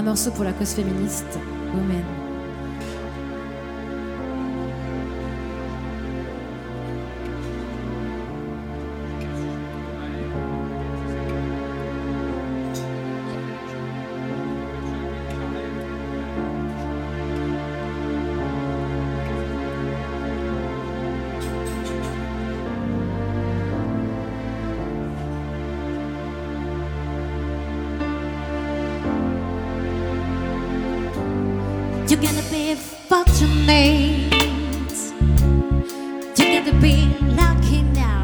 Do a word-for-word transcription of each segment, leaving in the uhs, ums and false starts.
morceau pour la cause féministe, Women. You're gonna be fortunate. You're gonna be lucky now.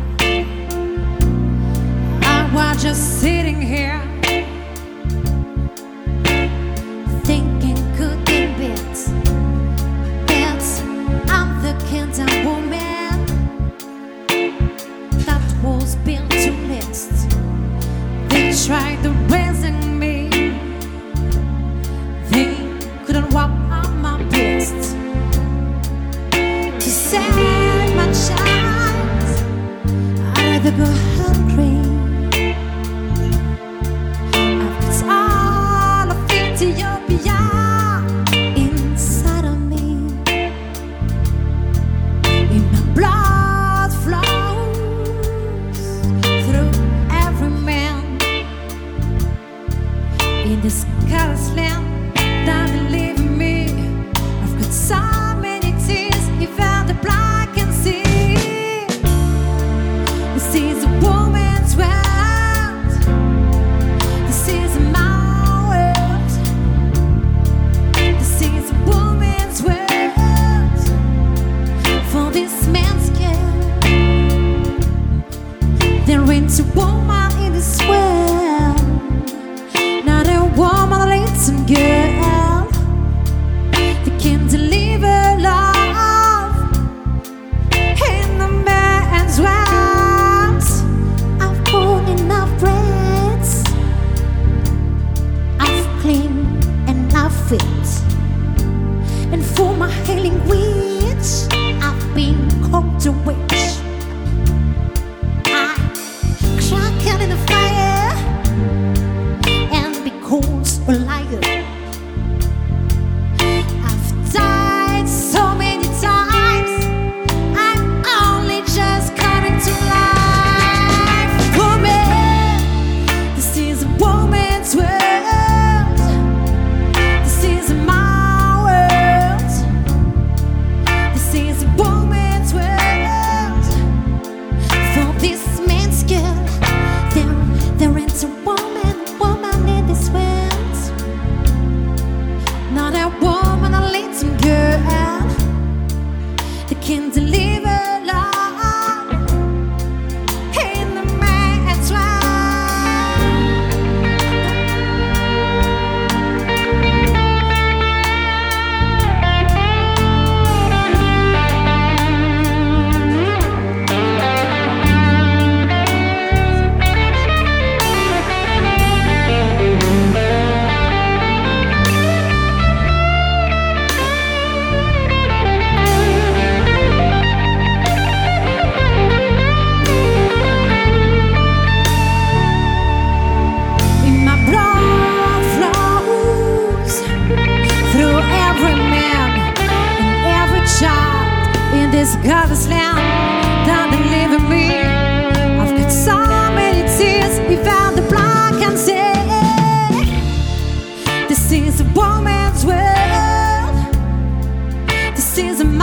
I was just sitting here thinking, could it be that I'm the kind of woman that was built to last? They tried to raising me. They couldn't walk on my breast to send my child out of the good hungry. I've got all of Ethiopia inside of me. In my blood flows through every man in this callous land. That believe in me, I've got so many tears, even the blind can see. This is a woman's world. This is my world. This is a woman's world. For this man's girl, there ain't a woman in this world, not a woman, a little girl. Can deliver love in the man's world. I've born enough breads, I've clean and I've fit, and for my healing witch, I've been called a witch. I crack in the fire and be called a liar. Can deliver love in the man's this godless land that deliver me. I've got so many tears, even the blind can see. This is a woman's world. This is a